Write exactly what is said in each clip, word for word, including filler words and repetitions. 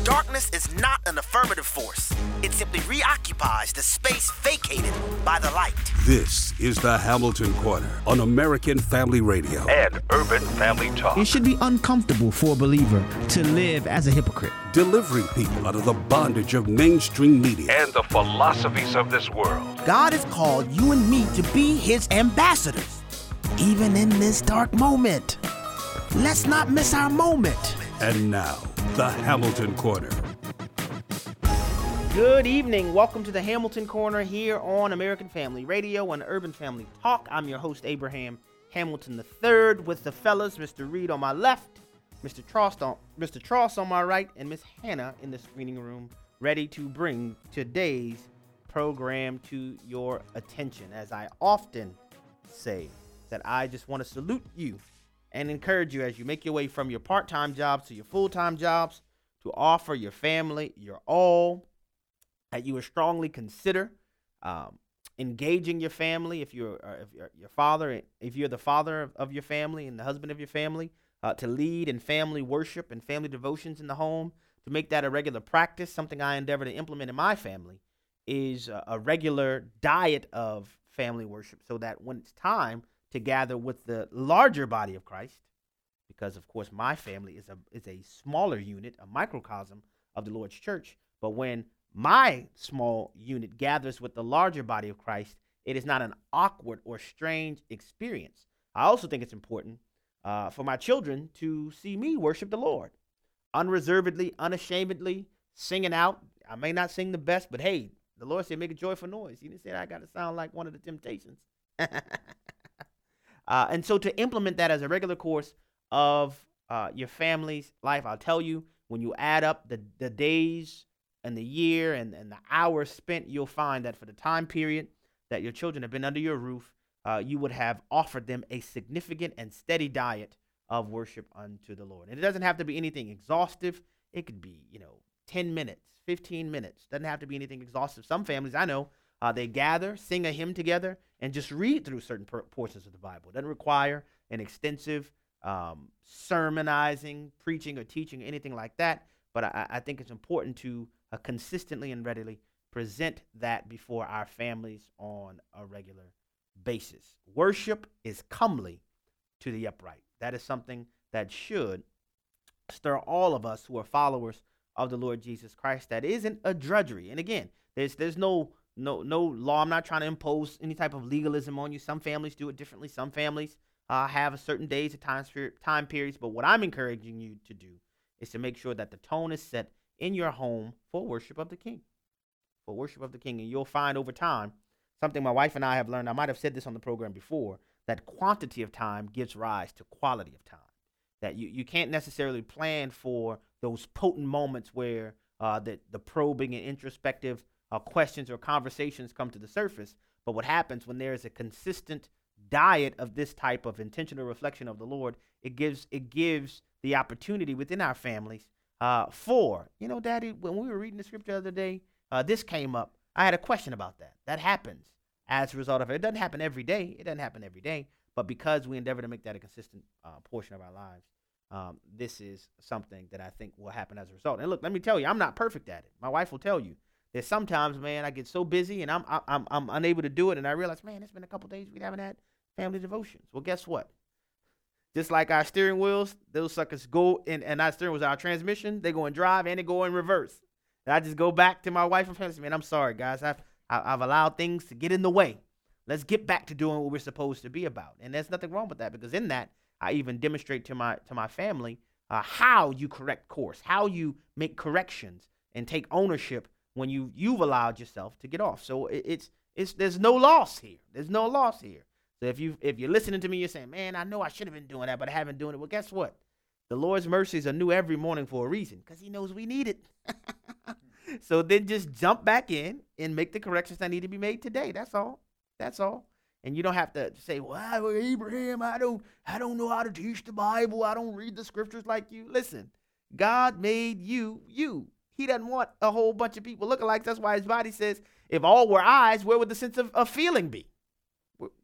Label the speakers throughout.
Speaker 1: Darkness is not an affirmative force. It simply reoccupies the space vacated by the light.
Speaker 2: This is the Hamilton Corner on American Family Radio
Speaker 3: and Urban Family Talk.
Speaker 4: It should be uncomfortable for a believer to live as a hypocrite.
Speaker 2: Delivering people out of the bondage of mainstream media
Speaker 3: and the philosophies of this world.
Speaker 5: God has called you and me to be his ambassadors, even in this dark moment. Let's not miss our moment.
Speaker 2: And now, the Hamilton Corner.
Speaker 6: Good evening. Welcome to the Hamilton Corner here on American Family Radio and Urban Family Talk. I'm your host, Abraham Hamilton the third, with the fellas, Mister Reed on my left, Mister Trost on, Mister Trost on my right, and Miss Hannah in the screening room, ready to bring today's program to your attention. As I often say, that I just want to salute you and encourage you as you make your way from your part-time jobs to your full-time jobs to offer your family your all, that you would strongly consider um, engaging your family if you're, uh, if you're your father, if you're the father of, of your family and the husband of your family, uh, to lead in family worship and family devotions in the home, to make that a regular practice. Something I endeavor to implement in my family is a, a regular diet of family worship, so that when it's time to gather with the larger body of Christ, because of course my family is a is a smaller unit, a microcosm of the Lord's church. But when my small unit gathers with the larger body of Christ, it is not an awkward or strange experience. I also think it's important uh, for my children to see me worship the Lord unreservedly, unashamedly, singing out. I may not sing the best, but hey, the Lord said make a joyful noise. He didn't say I got to sound like one of the Temptations. Uh, and so to implement that as a regular course of uh, your family's life, I'll tell you, when you add up the, the days and the year and, and the hours spent, you'll find that for the time period that your children have been under your roof, uh, you would have offered them a significant and steady diet of worship unto the Lord. And it doesn't have to be anything exhaustive. It could be, you know, ten minutes, fifteen minutes. Doesn't have to be anything exhaustive. Some families I know, Uh, they gather, sing a hymn together, and just read through certain per- portions of the Bible. It doesn't require an extensive um, sermonizing, preaching, or teaching, anything like that. But I, I think it's important to uh, consistently and readily present that before our families on a regular basis. Worship is comely to the upright. That is something that should stir all of us who are followers of the Lord Jesus Christ. That isn't a drudgery. And again, there's there's no No, no law. I'm not trying to impose any type of legalism on you. Some families do it differently. Some families uh, have a certain days and time, time periods. But what I'm encouraging you to do is to make sure that the tone is set in your home for worship of the King. For worship of the King. And you'll find over time, something my wife and I have learned, I might have said this on the program before, that quantity of time gives rise to quality of time. That you, you can't necessarily plan for those potent moments where uh, the, the probing and introspective Uh, questions or conversations come to the surface. But what happens when there is a consistent diet of this type of intentional reflection of the Lord, it gives it gives the opportunity within our families uh, for, you know, Daddy, when we were reading the scripture the other day, uh, this came up. I had a question about that. That happens as a result of it. It doesn't happen every day. It doesn't happen every day. But because we endeavor to make that a consistent uh, portion of our lives, um, this is something that I think will happen as a result. And look, let me tell you, I'm not perfect at it. My wife will tell you. There's sometimes, man, I get so busy and I'm I'm I'm unable to do it, and I realize, man, it's been a couple days we haven't had family devotions. Well, guess what? Just like our steering wheels, those suckers go in, and our steering wheels, our transmission, they go in drive and they go in reverse. And I just go back to my wife and family, man, I'm sorry, guys, I've I've allowed things to get in the way. Let's get back to doing what we're supposed to be about, and there's nothing wrong with that, because in that I even demonstrate to my to my family uh, how you correct course, how you make corrections and take ownership when you you've allowed yourself to get off. So it, it's it's there's no loss here. There's no loss here. So if you if you're listening to me, you're saying, man, I know I should have been doing that, but I haven't doing it. Well, guess what? The Lord's mercies are new every morning for a reason, because He knows we need it. So then just jump back in and make the corrections that need to be made today. That's all. That's all. And you don't have to say, well, Abraham, I don't I don't know how to teach the Bible. I don't read the scriptures like you. Listen, God made you you. He doesn't want a whole bunch of people looking like. That's why His body says, if all were eyes, where would the sense of, of feeling be?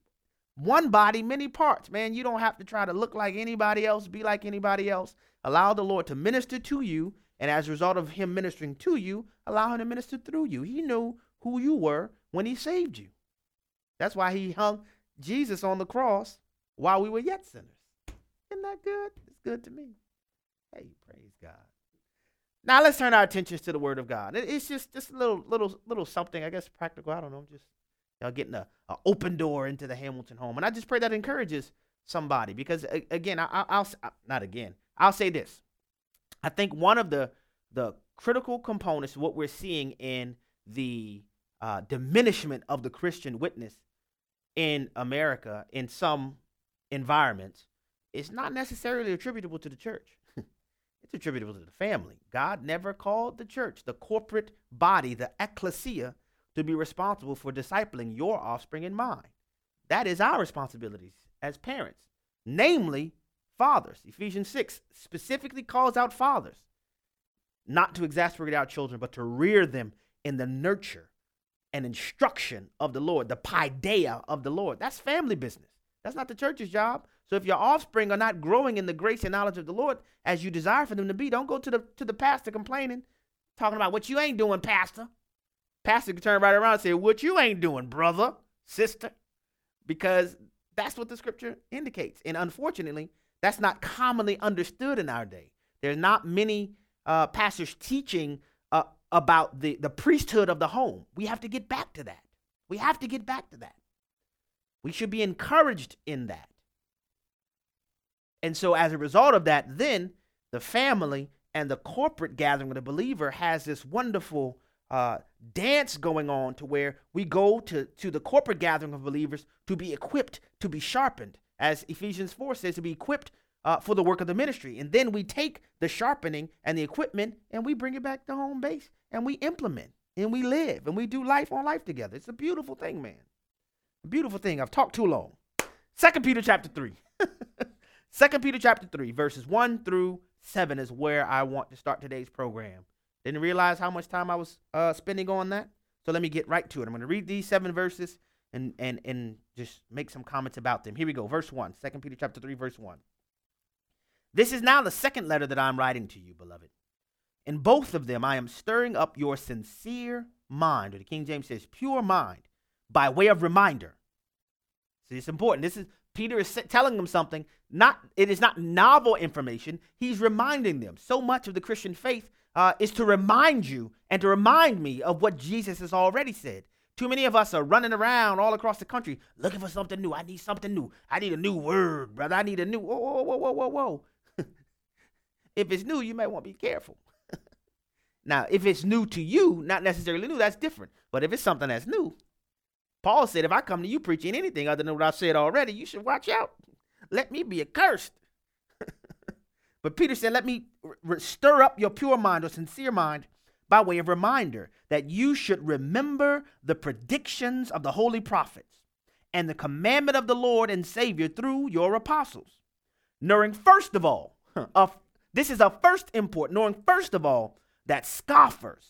Speaker 6: One body, many parts. Man, you don't have to try to look like anybody else, be like anybody else. Allow the Lord to minister to you. And as a result of him ministering to you, allow him to minister through you. He knew who you were when he saved you. That's why he hung Jesus on the cross while we were yet sinners. Isn't that good? It's good to me. Hey, praise God. Now let's turn our attentions to the word of God. It's just, just a little, little, little something, I guess, practical. I don't know, just you know, getting a, a open door into the Hamilton home. And I just pray that encourages somebody because, again, I, I'll, not again, I'll say this. I think one of the, the critical components of what we're seeing in the uh, diminishment of the Christian witness in America in some environments is not necessarily attributable to the church. It's attributable to the family. God never called the church, the corporate body, the ecclesia, to be responsible for discipling your offspring and mine. That is our responsibilities as parents, namely fathers. Ephesians six specifically calls out fathers not to exasperate our children, but to rear them in the nurture and instruction of the Lord, the paideia of the Lord. That's family business. That's not the church's job. So if your offspring are not growing in the grace and knowledge of the Lord as you desire for them to be, don't go to the to the pastor complaining, talking about what you ain't doing, pastor. Pastor can turn right around and say, what you ain't doing, brother, sister, because that's what the scripture indicates. And unfortunately, that's not commonly understood in our day. There's not many uh, pastors teaching uh, about the, the priesthood of the home. We have to get back to that. We have to get back to that. We should be encouraged in that. And so as a result of that, then the family and the corporate gathering of the believer has this wonderful uh, dance going on to where we go to, to the corporate gathering of believers to be equipped, to be sharpened, as Ephesians four says, to be equipped uh, for the work of the ministry. And then we take the sharpening and the equipment and we bring it back to home base and we implement and we live and we do life on life together. It's a beautiful thing, man. A beautiful thing. I've talked too long. Second Peter chapter three. Second Peter chapter three, verses one through seven is where I want to start today's program. Didn't realize how much time I was uh, spending on that. So let me get right to it. I'm going to read these seven verses and, and, and just make some comments about them. Here we go. Verse one, Second Peter chapter three, verse one. This is now the second letter that I'm writing to you, beloved. In both of them, I am stirring up your sincere mind, or the King James says pure mind, by way of reminder. See, it's important. This is Peter is telling them something. Not it is not novel information. He's reminding them. So much of the Christian faith uh, is to remind you and to remind me of what Jesus has already said. Too many of us are running around all across the country looking for something new. I need something new. I need a new word, brother. I need a new. Whoa, whoa, whoa, whoa, whoa, whoa. If it's new, you may want to be careful. Now, if it's new to you, not necessarily new, that's different. But if it's something that's new, Paul said, if I come to you preaching anything other than what I've said already, you should watch out. Let me be accursed. But Peter said, let me r- stir up your pure mind or sincere mind by way of reminder that you should remember the predictions of the holy prophets and the commandment of the Lord and Savior through your apostles. Knowing first of all, uh, this is of first import, knowing first of all that scoffers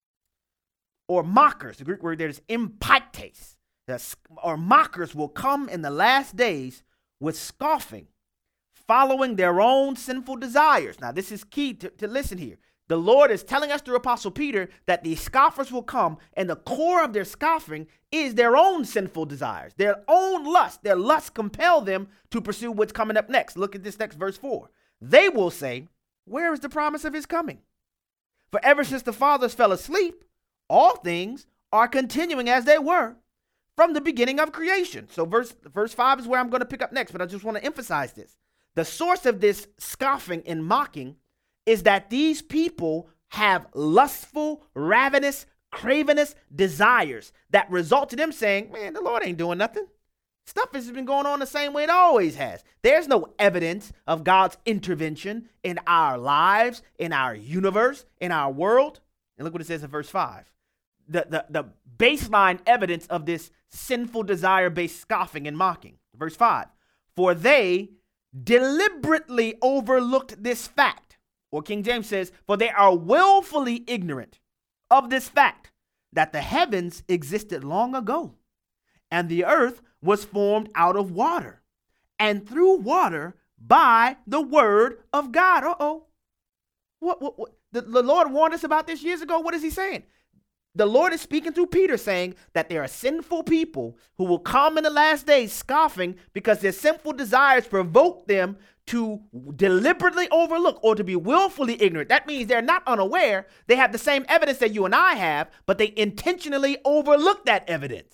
Speaker 6: or mockers, the Greek word there is impiktes, or mockers will come in the last days with scoffing, following their own sinful desires. Now, this is key to, to listen here. The Lord is telling us through Apostle Peter that the scoffers will come, and the core of their scoffing is their own sinful desires, their own lust. Their lust compel them to pursue what's coming up next. Look at this next verse four. They will say, where is the promise of his coming? For ever since the fathers fell asleep, all things are continuing as they were from the beginning of creation. So verse, verse five is where I'm going to pick up next, but I just want to emphasize this. The source of this scoffing and mocking is that these people have lustful, ravenous, cravenous desires that result to them saying, man, the Lord ain't doing nothing. Stuff has been going on the same way it always has. There's no evidence of God's intervention in our lives, in our universe, in our world. And look what it says in verse five. The, the, the baseline evidence of this sinful desire-based scoffing and mocking. Verse five. For they deliberately overlooked this fact. Or King James says, for they are willfully ignorant of this fact, that the heavens existed long ago, and the earth was formed out of water, and through water by the word of God. Uh-oh. What, what, what? The, the Lord warned us about this years ago. What is he saying? The Lord is speaking through Peter, saying that there are sinful people who will come in the last days scoffing because their sinful desires provoke them to deliberately overlook or to be willfully ignorant. That means they're not unaware. They have the same evidence that you and I have, but they intentionally overlook that evidence.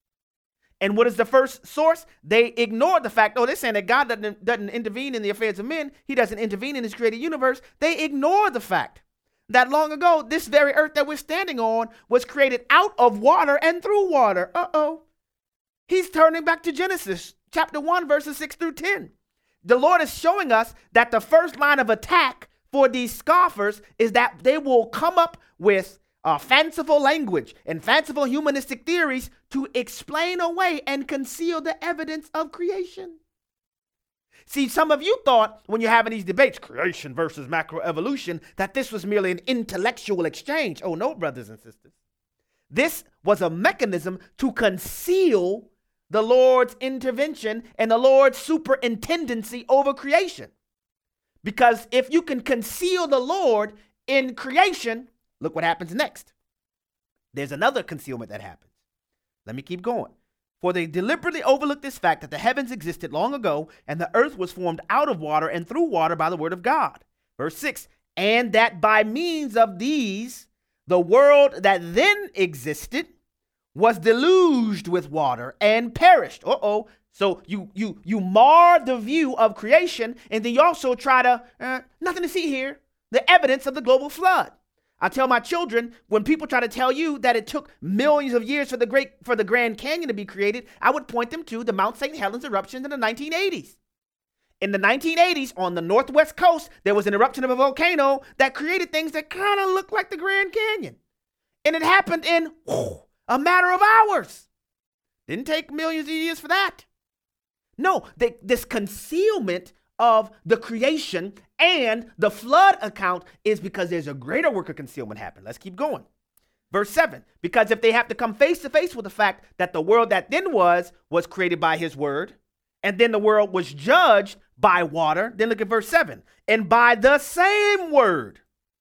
Speaker 6: And what is the first source? They ignore the fact, oh, they're saying that God doesn't, doesn't intervene in the affairs of men. He doesn't intervene in his created universe. They ignore the fact that long ago, this very earth that we're standing on was created out of water and through water. Uh-oh. He's turning back to Genesis chapter one, verses six through ten. The Lord is showing us that the first line of attack for these scoffers is that they will come up with uh, fanciful language and fanciful humanistic theories to explain away and conceal the evidence of creation. See, some of you thought when you're having these debates, creation versus macroevolution, that this was merely an intellectual exchange. Oh, no, brothers and sisters. This was a mechanism to conceal the Lord's intervention and the Lord's superintendency over creation. Because if you can conceal the Lord in creation, look what happens next. There's another concealment that happens. Let me keep going. For they deliberately overlooked this fact that the heavens existed long ago, and the earth was formed out of water and through water by the word of God. Verse six, and that by means of these, the world that then existed was deluged with water and perished. Uh-oh. So you you you mar the view of creation, and then you also try to, uh, nothing to see here, the evidence of the global flood. I tell my children, when people try to tell you that it took millions of years for the great for the Grand Canyon to be created, I would point them to the Mount Saint Helens eruption in the nineteen eighties. In the nineteen eighties, on the northwest coast, there was an eruption of a volcano that created things that kind of look like the Grand Canyon. And it happened in whew, a matter of hours. Didn't take millions of years for that. No, they, this concealment of the creation and the flood account is because there's a greater work of concealment happening. Let's keep going. Verse seven, because if they have to come face to face with the fact that the world that then was, was created by his word, and then the world was judged by water, then look at verse seven, and by the same word,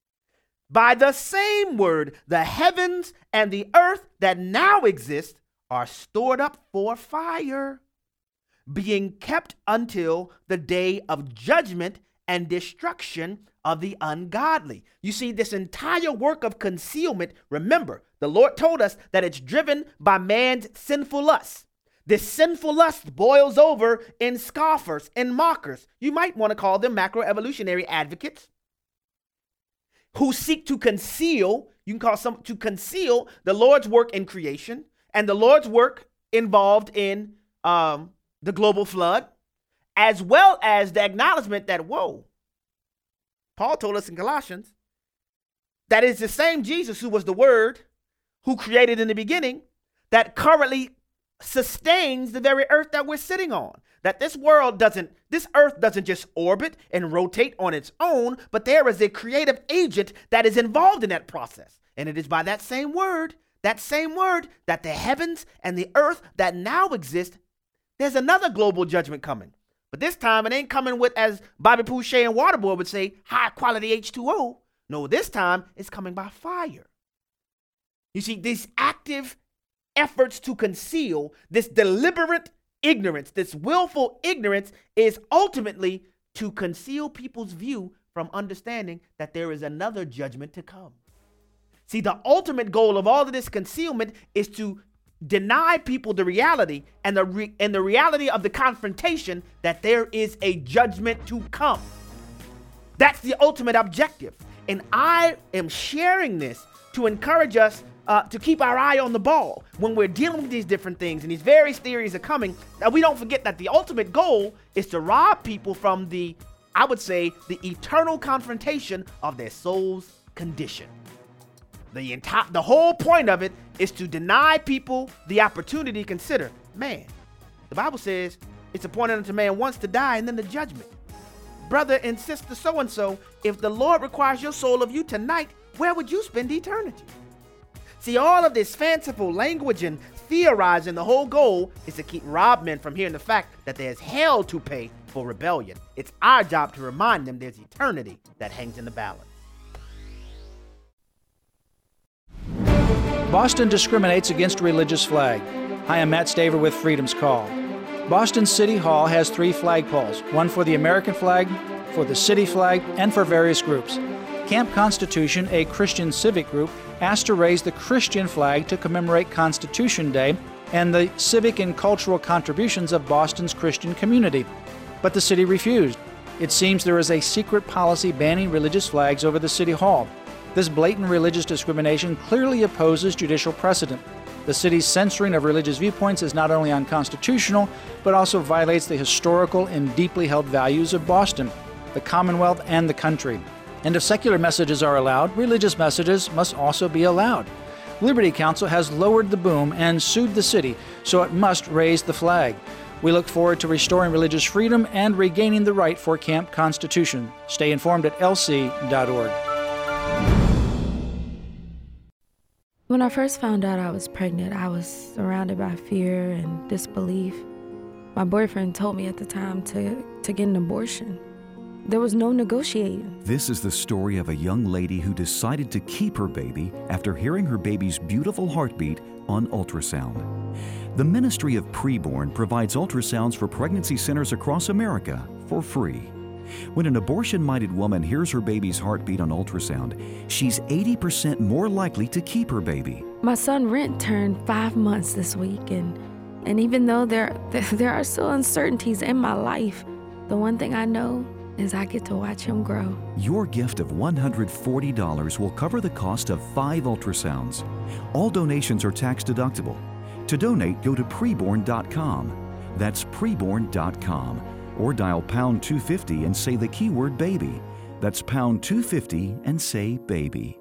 Speaker 6: by the same word, the heavens and the earth that now exist are stored up for fire, being kept until the day of judgment and destruction of the ungodly. You see, this entire work of concealment, remember, the Lord told us that it's driven by man's sinful lust. This sinful lust boils over in scoffers and mockers. You might want to call them macroevolutionary advocates who seek to conceal, you can call some, to conceal the Lord's work in creation and the Lord's work involved in um, the global flood, as well as the acknowledgement that, whoa, Paul told us in Colossians, that is the same Jesus who was the Word, who created in the beginning, that currently sustains the very earth that we're sitting on. That this world doesn't, this earth doesn't just orbit and rotate on its own, but there is a creative agent that is involved in that process. And it is by that same word, that same word, that the heavens and the earth that now exist, there's another global judgment coming. But this time it ain't coming with, as Bobby Pouchet and Waterboy would say, high quality H two O. No, this time it's coming by fire. You see, these active efforts to conceal, this deliberate ignorance, this willful ignorance is ultimately to conceal people's view from understanding that there is another judgment to come. See, the ultimate goal of all of this concealment is to deny people the reality and the re- and the reality of the confrontation that there is a judgment to come. That's the ultimate objective. And I am sharing this to encourage us uh, to keep our eye on the ball when we're dealing with these different things and these various theories are coming, that we don't forget that the ultimate goal is to rob people from the, I would say, the eternal confrontation of their soul's condition. The entire, the whole point of it is to deny people the opportunity to consider, man, the Bible says it's appointed unto man once to die and then the judgment. Brother and sister so-and-so, if the Lord requires your soul of you tonight, where would you spend eternity? See, all of this fanciful language and theorizing the whole goal is to keep robbed men from hearing the fact that there's hell to pay for rebellion. It's our job to remind them there's eternity that hangs in the balance.
Speaker 7: Boston discriminates against religious flag. Hi, I'm Matt Staver with Freedom's Call. Boston City Hall has three flagpoles, one for the American flag, for the city flag, and for various groups. Camp Constitution, a Christian civic group, asked to raise the Christian flag to commemorate Constitution Day and the civic and cultural contributions of Boston's Christian community. But the city refused. It seems there is a secret policy banning religious flags over the City Hall. This blatant religious discrimination clearly opposes judicial precedent. The city's censoring of religious viewpoints is not only unconstitutional, but also violates the historical and deeply held values of Boston, the Commonwealth, and the country. And if secular messages are allowed, religious messages must also be allowed. Liberty Counsel has lowered the boom and sued the city, so it must raise the flag. We look forward to restoring religious freedom and regaining the right for Camp Constitution. Stay informed at L C dot org.
Speaker 8: When I first found out I was pregnant, I was surrounded by fear and disbelief. My boyfriend told me at the time to, to get an abortion. There was no negotiating.
Speaker 9: This is the story of a young lady who decided to keep her baby after hearing her baby's beautiful heartbeat on ultrasound. The Ministry of Preborn provides ultrasounds for pregnancy centers across America for free. When an abortion-minded woman hears her baby's heartbeat on ultrasound, she's eighty percent more likely to keep her baby.
Speaker 8: My son Rent turned five months this week, and, and even though there, there are still uncertainties in my life, the one thing I know is I get to watch him grow.
Speaker 9: Your gift of one hundred forty dollars will cover the cost of five ultrasounds. All donations are tax deductible. To donate, go to preborn dot com. That's preborn dot com. Or dial pound two fifty and say the keyword baby. That's pound two fifty and say baby.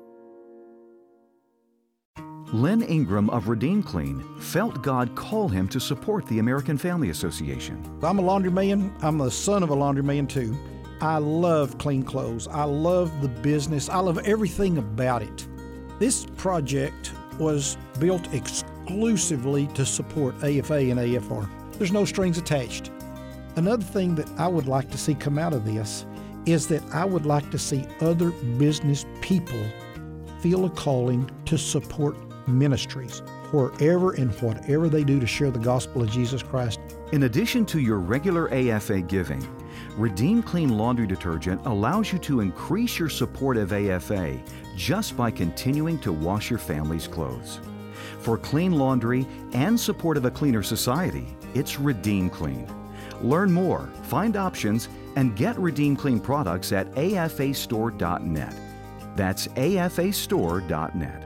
Speaker 9: Len Ingram of Redeem Clean felt God call him to support the American Family Association.
Speaker 10: I'm a laundryman. I'm the son of a laundryman too. I love clean clothes. I love the business. I love everything about it. This project was built exclusively to support A F A and A F R. There's no strings attached. Another thing that I would like to see come out of this is that I would like to see other business people feel a calling to support ministries wherever and whatever they do to share the gospel of Jesus Christ.
Speaker 9: In addition to your regular A F A giving, Redeem Clean Laundry Detergent allows you to increase your support of A F A just by continuing to wash your family's clothes. For clean laundry and support of a cleaner society, it's Redeem Clean. Learn more, find options, and get Redeem Clean products at A F A store dot net. That's A F A store dot net.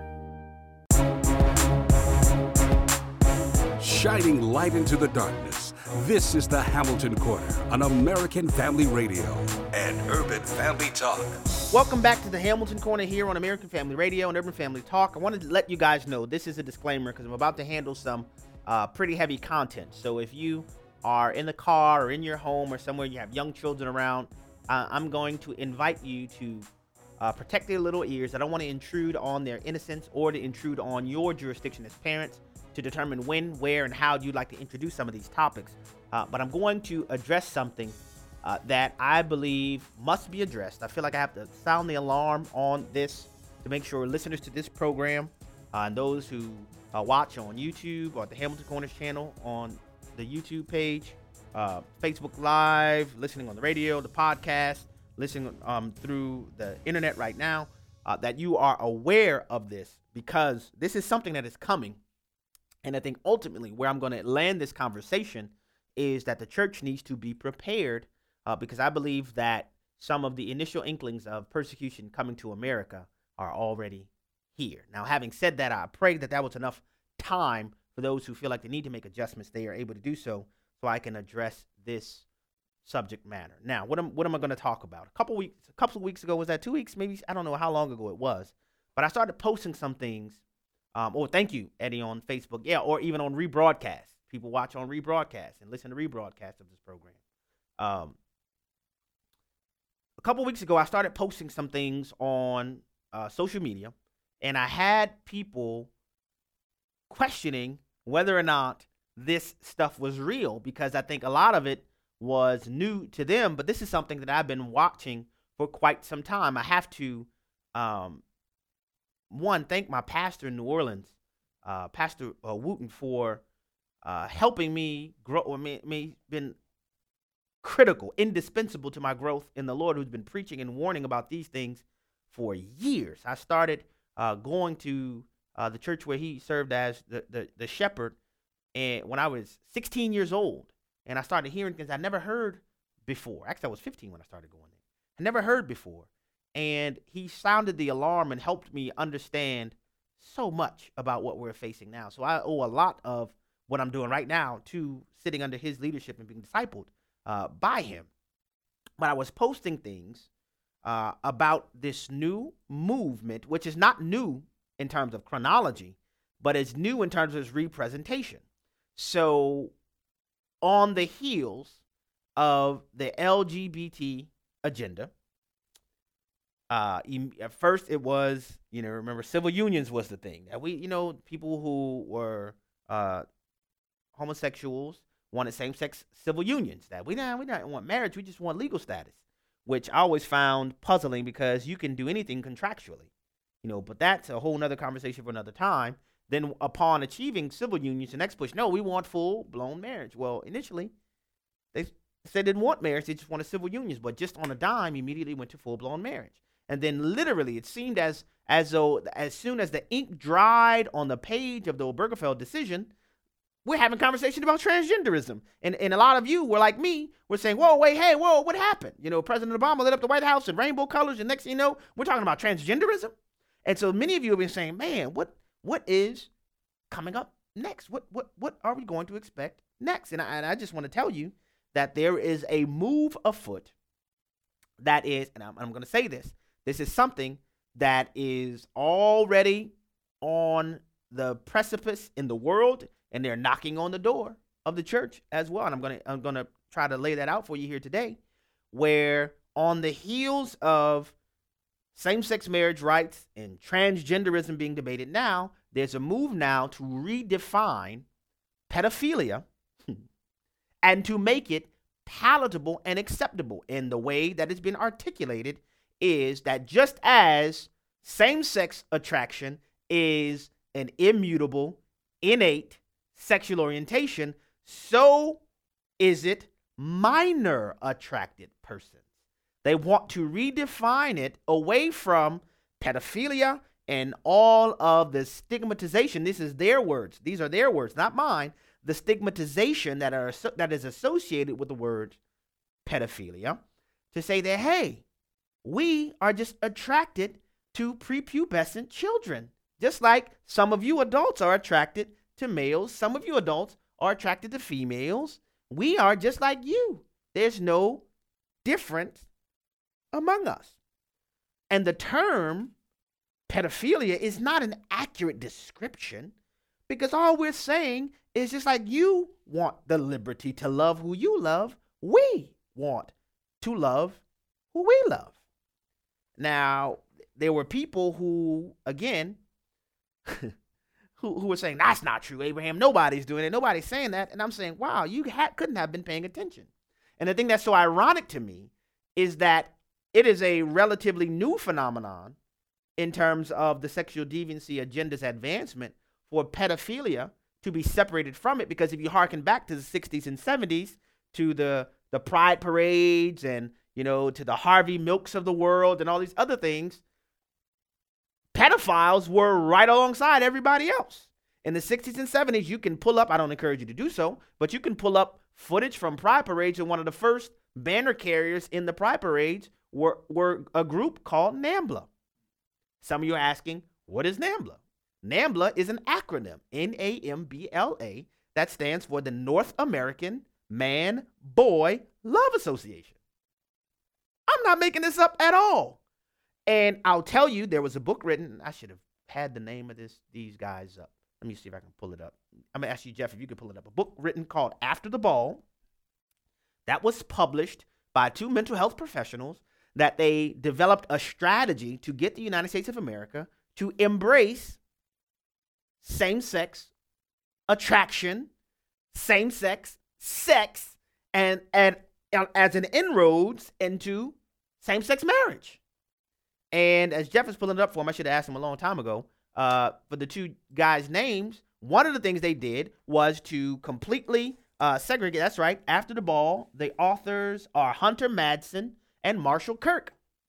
Speaker 2: Shining light into the darkness. This is the Hamilton Corner on American Family Radio and Urban Family Talk.
Speaker 6: Welcome back to the Hamilton Corner here on American Family Radio and Urban Family Talk. I wanted to let you guys know this is a disclaimer because I'm about to handle some uh, pretty heavy content. So if you are in the car or in your home or somewhere you have young children around, uh, I'm going to invite you to uh, protect their little ears. I don't want to intrude on their innocence or to intrude on your jurisdiction as parents to determine when, where, and how you'd like to introduce some of these topics. Uh, but I'm going to address something uh, that I believe must be addressed. I feel like I have to sound the alarm on this to make sure listeners to this program uh, and those who uh, watch on YouTube or the Hamilton Corners channel on the YouTube page, uh, Facebook Live, listening on the radio, the podcast, listening um, through the internet right now, uh, that you are aware of this because this is something that is coming. And I think ultimately where I'm going to land this conversation is that the church needs to be prepared uh, because I believe that some of the initial inklings of persecution coming to America are already here. Now, having said that, I pray that that was enough time for those who feel like they need to make adjustments, they are able to do so, so I can address this subject matter. Now, what am what am I going to talk about? A couple weeks, a couple of weeks ago, was that two weeks? Maybe I don't know how long ago it was, but I started posting some things. Um, oh, thank you, Eddie, on Facebook, yeah, or even on rebroadcast. People watch on rebroadcast and listen to rebroadcast of this program. Um, a couple weeks ago, I started posting some things on uh, social media, and I had people questioning whether or not this stuff was real, because I think a lot of it was new to them. But this is something that I've been watching for quite some time. I have to, um, one, thank my pastor in New Orleans, uh, Pastor uh, Wooten, for uh, helping me grow, or me, me been critical, indispensable to my growth in the Lord, who's been preaching and warning about these things for years. I started uh, going to uh, the church where he served as the, the, the shepherd and when I was sixteen years old, and I started hearing things I never heard before. Actually, I was fifteen when I started going there. I never heard before. And he sounded the alarm and helped me understand so much about what we're facing now. So I owe a lot of what I'm doing right now to sitting under his leadership and being discipled uh, by him. But I was posting things uh, about this new movement, which is not new in terms of chronology, but it's new in terms of its representation. So on the heels of the L G B T agenda, uh, at first it was, you know, remember civil unions was the thing. That we, you know, people who were uh, homosexuals wanted same-sex civil unions. That we don't, we don't want marriage, we just want legal status, which I always found puzzling because you can do anything contractually, you know, but that's a whole nother conversation for another time. Then upon achieving civil unions, the next push, no, we want full-blown marriage. Well, initially, they said they didn't want marriage, they just wanted civil unions, but just on a dime, immediately went to full-blown marriage. And then literally, it seemed as as though as soon as the ink dried on the page of the Obergefell decision, we're having conversation about transgenderism. And, and a lot of you were like me, were saying, whoa, wait, hey, whoa, what happened? You know, President Obama lit up the White House in rainbow colors, and next thing you know, we're talking about transgenderism. And so many of you have been saying, man, what what is coming up next? What what what are we going to expect next? And I, and I just want to tell you that there is a move afoot that is, and I'm, I'm going to say this, this is something that is already on the precipice in the world, and they're knocking on the door of the church as well. And I'm going to I'm going to try to lay that out for you here today, where on the heels of same-sex marriage rights and transgenderism being debated now, there's a move now to redefine pedophilia and to make it palatable and acceptable. And the way that it's been articulated is that just as same-sex attraction is an immutable, innate sexual orientation, so is it minor attracted persons. They want to redefine it away from pedophilia and all of the stigmatization. This is their words. These are their words, not mine. The stigmatization that are that is associated with the word pedophilia, to say that, hey, we are just attracted to prepubescent children, just like some of you adults are attracted to males. Some of you adults are attracted to females. We are just like you. There's no difference among us. And the term pedophilia is not an accurate description, because all we're saying is just like you want the liberty to love who you love, we want to love who we love. Now, there were people who, again, who, who were saying, that's not true, Abraham. Nobody's doing it. Nobody's saying that. And I'm saying, wow, you ha- couldn't have been paying attention. And the thing that's so ironic to me is that it is a relatively new phenomenon in terms of the sexual deviancy agenda's advancement for pedophilia to be separated from it. Because if you hearken back to the sixties and seventies, to the, the pride parades and, you know, to the Harvey Milks of the world and all these other things, pedophiles were right alongside everybody else. In the sixties and seventies, you can pull up, I don't encourage you to do so, but you can pull up footage from pride parades, and one of the first banner carriers in the pride parades were, were a group called NAMBLA. Some of you are asking, what is NAMBLA? NAMBLA is an acronym, N A M B L A, that stands for the North American Man-Boy Love Association. I'm not making this up at all. And I'll tell you, there was a book written, I should have had the name of this these guys up. Let me see if I can pull it up. I'm going to ask you, Jeff, if you can pull it up. A book written called After the Ball that was published by two mental health professionals, that they developed a strategy to get the United States of America to embrace same-sex attraction, same sex, sex, and, and, and as an inroads into same sex marriage. And as Jeff is pulling it up for him, I should have asked him a long time ago, uh, for the two guys' names, one of the things they did was to completely uh, segregate. That's right. After the ball, the authors are Hunter Madsen and Marshall Kirk.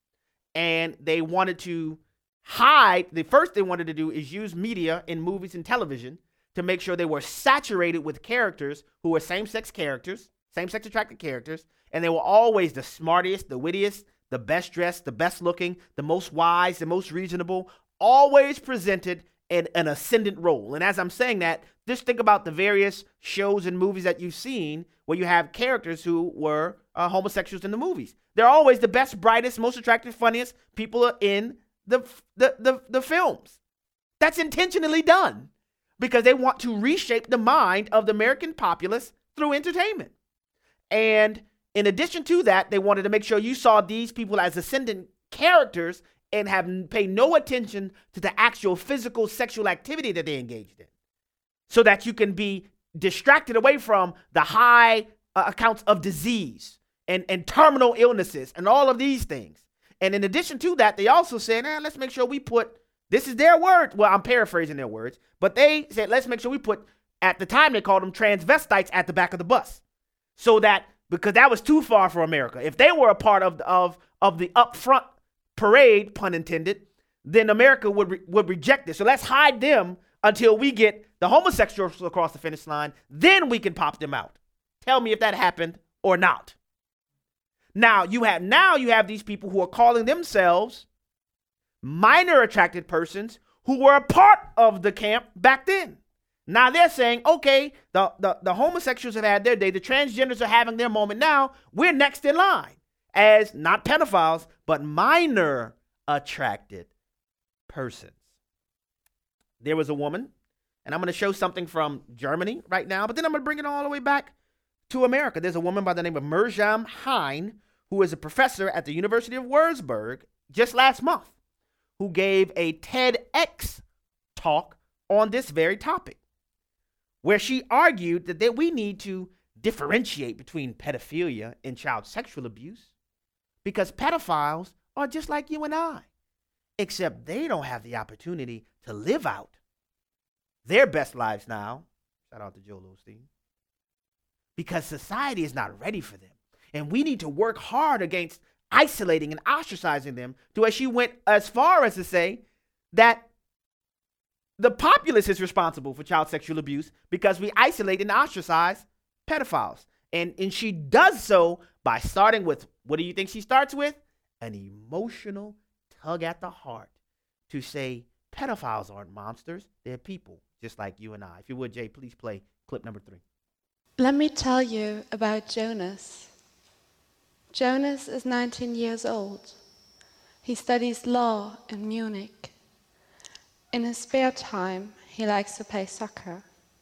Speaker 6: And they wanted to hide. The first they wanted to do is use media in movies and television to make sure they were saturated with characters who were same-sex characters, same-sex attracted characters. And they were always the smartest, the wittiest, the best dressed, the best looking, the most wise, the most reasonable, always presented in an ascendant role. And as I'm saying that, just think about the various shows and movies that you've seen where you have characters who were uh, homosexuals in the movies. They're always the best, brightest, most attractive, funniest people in the, the, the, the films. That's intentionally done because they want to reshape the mind of the American populace through entertainment. And in addition to that, they wanted to make sure you saw these people as ascendant characters and have pay no attention to the actual physical sexual activity that they engaged in, so that you can be distracted away from the high uh, accounts of disease and, and terminal illnesses and all of these things. And in addition to that, they also said, eh, let's make sure we put, this is their word. Well, I'm paraphrasing their words, but they said, let's make sure we put, at the time they called them transvestites at the back of the bus, so that, because that was too far for America. If they were a part of, of, of the upfront parade, pun intended, then America would re- would reject this. So let's hide them until we get the homosexuals across the finish line. Then we can pop them out. Tell me if that happened or not. Now you have now you have these people who are calling themselves minor attracted persons who were a part of the camp back then. Now they're saying, okay, the, the, the homosexuals have had their day. The transgenders are having their moment now. We're next in line as not pedophiles, but minor attracted persons. There was a woman, and I'm going to show something from Germany right now, but then I'm going to bring it all the way back to America. There's a woman by the name of Mirjam Hein, who is a professor at the University of Würzburg just last month, who gave a TEDx talk on this very topic, where she argued that, that we need to differentiate between pedophilia and child sexual abuse, because pedophiles are just like you and I, except they don't have the opportunity to live out their best lives now. Shout out to Joel Osteen. Because society is not ready for them. And we need to work hard against isolating and ostracizing them, to where she went as far as to say that the populace is responsible for child sexual abuse because we isolate and ostracize pedophiles. And, and she does so by starting with, what do you think she starts with? An emotional tug at the heart to say pedophiles aren't monsters. They're people just like you and I. If you would, Jay, please play clip number three.
Speaker 11: Let me tell you about Jonas. Jonas is nineteen years old. He studies law in Munich. In his spare time, he likes to play soccer.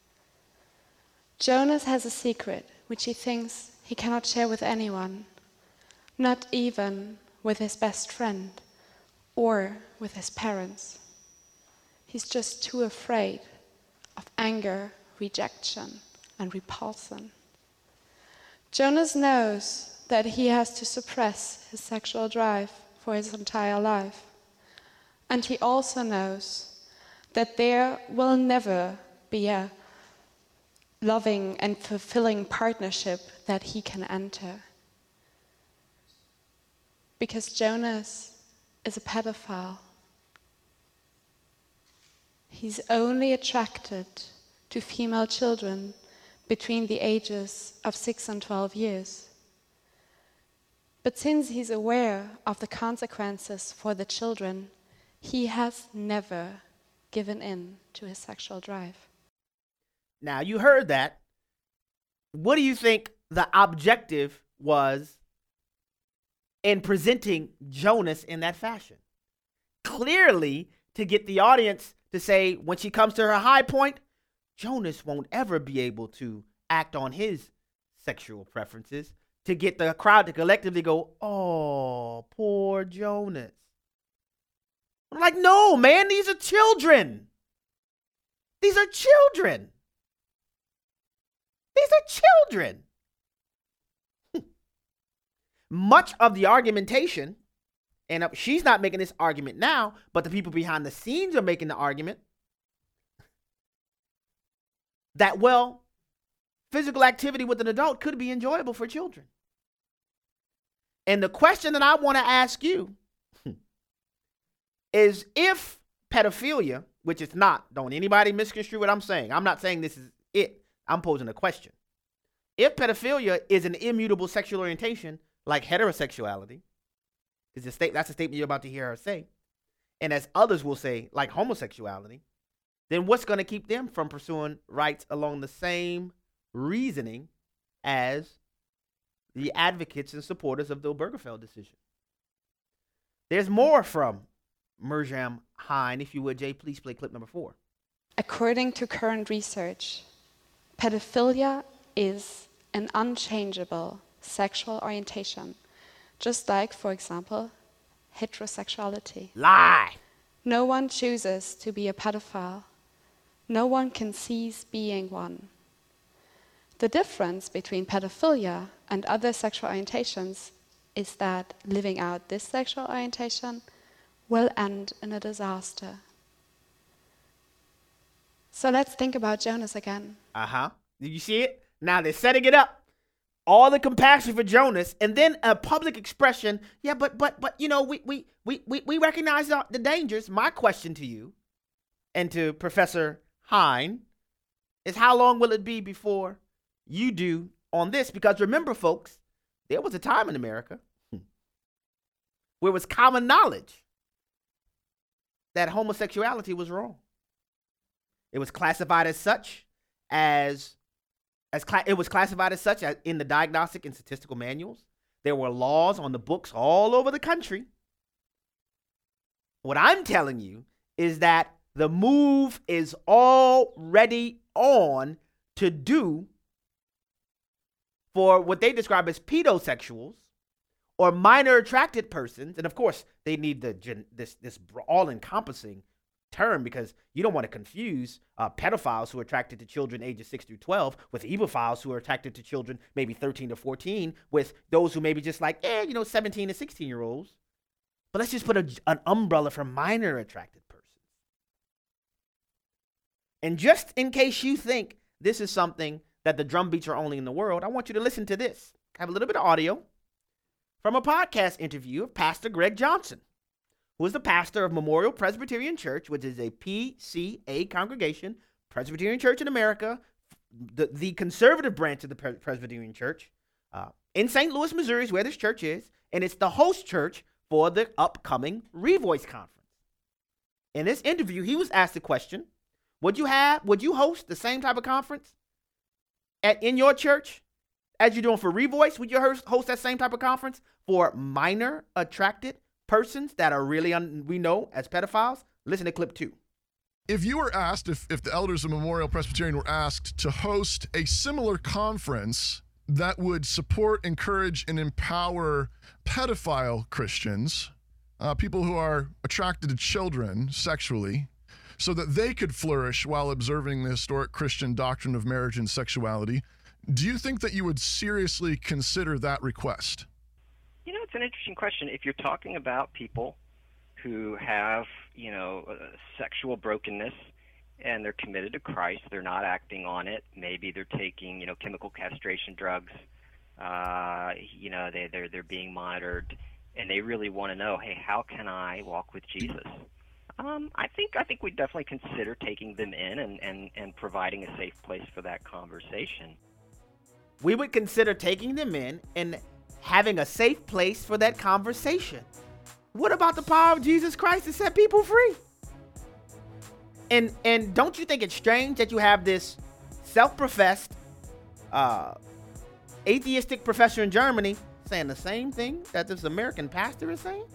Speaker 11: Jonas has a secret which he thinks he cannot share with anyone, not even with his best friend or with his parents. He's just too afraid of anger, rejection, and repulsion. Jonas knows that he has to suppress his sexual drive for his entire life. And he also knows that there will never be a loving and fulfilling partnership that he can enter. Because Jonas is a pedophile. He's only attracted to female children between the ages of six and twelve years. But since he's aware of the consequences for the children, he has never given in to his sexual drive.
Speaker 6: Now, you heard that. What do you think the objective was in presenting Jonas in that fashion? Clearly, to get the audience to say, when she comes to her high point, Jonas won't ever be able to act on his sexual preferences, to get the crowd to collectively go, oh, poor Jonas. I'm like, no, man, these are children. These are children. These are children. Much of the argumentation, and she's not making this argument now, but the people behind the scenes are making the argument that, well, physical activity with an adult could be enjoyable for children. And the question that I want to ask you is, if pedophilia, which it's not, don't anybody misconstrue what I'm saying. I'm not saying this is it. I'm posing a question. If pedophilia is an immutable sexual orientation, like heterosexuality, is a state that's a statement you're about to hear her say, and as others will say, like homosexuality, then what's going to keep them from pursuing rights along the same reasoning as the advocates and supporters of the Obergefell decision? There's more from Mirjam Hein. If you would, Jay, please play clip number four.
Speaker 11: According to current research, pedophilia is an unchangeable sexual orientation, just like, for example, heterosexuality.
Speaker 6: Lie!
Speaker 11: No one chooses to be a pedophile. No one can cease being one. The difference between pedophilia and other sexual orientations is that living out this sexual orientation will end in a disaster. So let's think about Jonas again.
Speaker 6: Uh-huh. Did you see it? Now they're setting it up. All the compassion for Jonas, and then a public expression. Yeah, but but but you know, we we we we, we recognize the dangers. My question to you and to Professor Hein is, how long will it be before you do on this? Because remember, folks, there was a time in America where it was common knowledge that homosexuality was wrong. It was classified as such as As cla- it was classified as such as in the diagnostic and statistical manuals. There were laws on the books all over the country. What I'm telling you is that the move is already on to do for what they describe as pedosexuals or minor attracted persons. And of course, they need the gen- this this all-encompassing term, because you don't want to confuse uh, pedophiles who are attracted to children ages six through twelve with ebophiles who are attracted to children maybe thirteen to fourteen, with those who maybe just like, eh, you know, seventeen to sixteen year olds. But let's just put a, an umbrella for minor attracted persons. And just in case you think this is something that the drum beats are only in the world, I want you to listen to this. I have a little bit of audio from a podcast interview of Pastor Greg Johnson, who is the pastor of Memorial Presbyterian Church, which is a P C A congregation, Presbyterian Church in America, the, the conservative branch of the Pres- Presbyterian Church, uh, in Saint Louis, Missouri is where this church is, and it's the host church for the upcoming Revoice Conference. In this interview, he was asked the question, would you have, would you host the same type of conference at, in your church as you're doing for Revoice? Would you host, host that same type of conference for minor attracted persons that are really, un- we know as pedophiles? Listen to clip two.
Speaker 12: If you were asked, if, if the elders of Memorial Presbyterian were asked to host a similar conference that would support, encourage, and empower pedophile Christians, uh, people who are attracted to children sexually, so that they could flourish while observing the historic Christian doctrine of marriage and sexuality, do you think that you would seriously consider that request?
Speaker 13: You know, it's an interesting question. If you're talking about people who have, you know, uh, sexual brokenness and they're committed to Christ, they're not acting on it. Maybe they're taking, you know, chemical castration drugs. Uh, you know, they, they're they're being monitored, and they really want to know, hey, how can I walk with Jesus? Um, I think I think we'd definitely consider taking them in and, and, and providing a safe place for that conversation.
Speaker 6: We would consider taking them in and having a safe place for that conversation. What about the power of Jesus Christ to set people free? And and don't you think it's strange that you have this self-professed uh, atheistic professor in Germany saying the same thing that this American pastor is saying?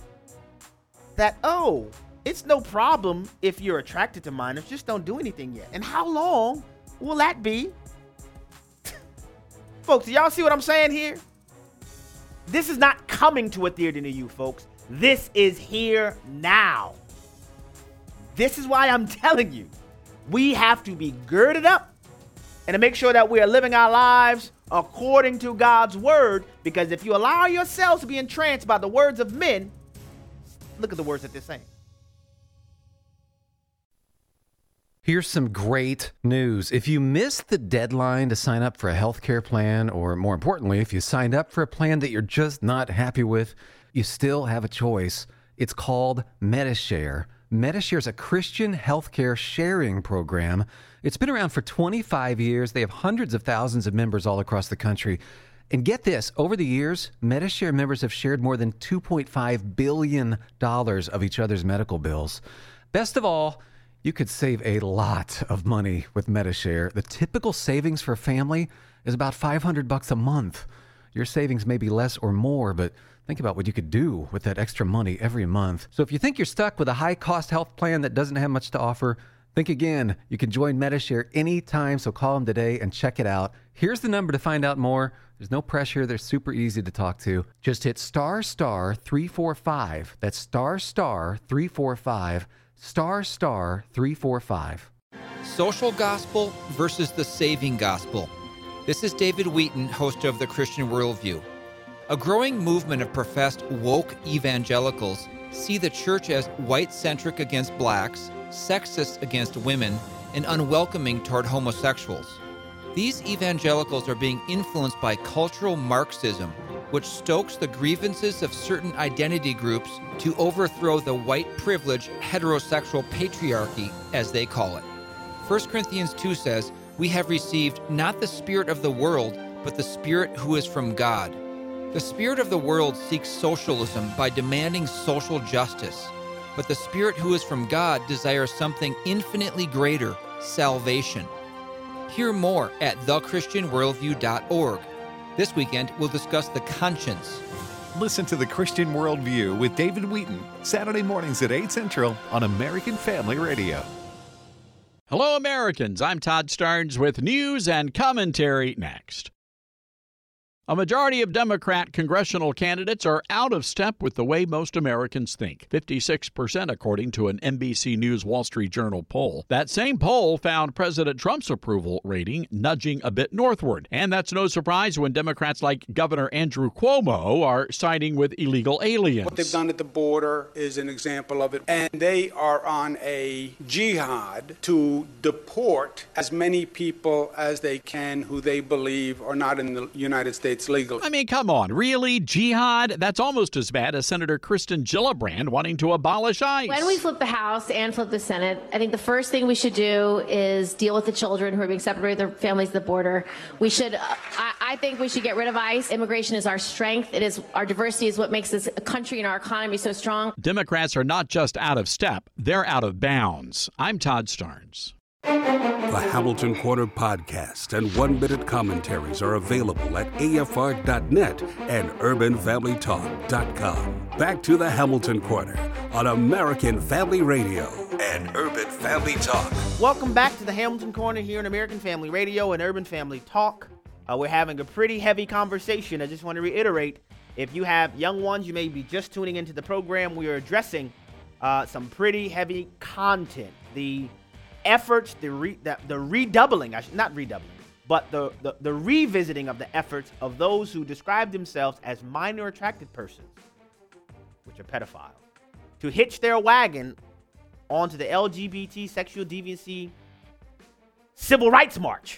Speaker 6: That, oh, it's no problem if you're attracted to minors, just don't do anything yet. And how long will that be? Folks, do y'all see what I'm saying here? This is not coming to a theater near you, folks. This is here now. This is why I'm telling you, we have to be girded up and to make sure that we are living our lives according to God's word. Because if you allow yourselves to be entranced by the words of men, look at the words that they're saying.
Speaker 14: Here's some great news. If you missed the deadline to sign up for a healthcare plan, or more importantly, if you signed up for a plan that you're just not happy with, you still have a choice. It's called Medi-Share. Medi-Share is a Christian healthcare sharing program. It's been around for twenty-five years. They have hundreds of thousands of members all across the country. And get this, over the years, Medi-Share members have shared more than two point five billion dollars of each other's medical bills. Best of all, you could save a lot of money with Medi-Share. The typical savings for a family is about five hundred bucks a month. Your savings may be less or more, but think about what you could do with that extra money every month. So if you think you're stuck with a high-cost health plan that doesn't have much to offer, think again. You can join Medi-Share anytime, so call them today and check it out. Here's the number to find out more. There's no pressure. They're super easy to talk to. Just hit star star three four five. That's star star three four five. Star star three four five.
Speaker 15: Social gospel versus the saving gospel. This is David Wheaton, host of The Christian Worldview. A growing movement of professed woke evangelicals see the church as white-centric against blacks, sexist against women, and unwelcoming toward homosexuals. These evangelicals are being influenced by cultural Marxism, which stokes the grievances of certain identity groups to overthrow the white privilege heterosexual patriarchy, as they call it. First Corinthians two says, "We have received not the spirit of the world, but the Spirit who is from God." The spirit of the world seeks socialism by demanding social justice, but the Spirit who is from God desires something infinitely greater, salvation. Hear more at the christian worldview dot org. This weekend, we'll discuss the conscience.
Speaker 16: Listen to The Christian Worldview with David Wheaton, Saturday mornings at eight Central on American Family Radio.
Speaker 17: Hello, Americans. I'm Todd Starnes with news and commentary next. A majority of Democrat congressional candidates are out of step with the way most Americans think. fifty-six percent according to an N B C News Wall Street Journal poll. That same poll found President Trump's approval rating nudging a bit northward. And that's no surprise when Democrats like Governor Andrew Cuomo are siding with illegal aliens.
Speaker 18: What they've done at the border is an example of it. And they are on a jihad to deport as many people as they can who they believe are not in the United States legal.
Speaker 17: I mean, come on, really? Jihad? That's almost as bad as Senator Kristen Gillibrand wanting to abolish ICE.
Speaker 19: When we flip the House and flip the Senate, I think the first thing we should do is deal with the children who are being separated from their families at the border. We should, uh, I, I think we should get rid of ICE. Immigration is our strength. It is our diversity is what makes this country and our economy so strong.
Speaker 17: Democrats are not just out of step, they're out of bounds. I'm Todd Starnes.
Speaker 2: The Hamilton Corner podcast and one-minute commentaries are available at A F R dot net and urban family talk dot com. Back to the Hamilton Corner on American Family Radio and Urban Family Talk.
Speaker 6: Welcome back to the Hamilton Corner here on American Family Radio and Urban Family Talk. Uh, we're having a pretty heavy conversation. I just want to reiterate, if you have young ones, you may be just tuning into the program. We are addressing uh, some pretty heavy content. The efforts, the re, the, the redoubling, I should, not redoubling, but the, the, the revisiting of the efforts of those who describe themselves as minor attracted persons, which are pedophiles, to hitch their wagon onto the L G B T sexual deviancy civil rights march.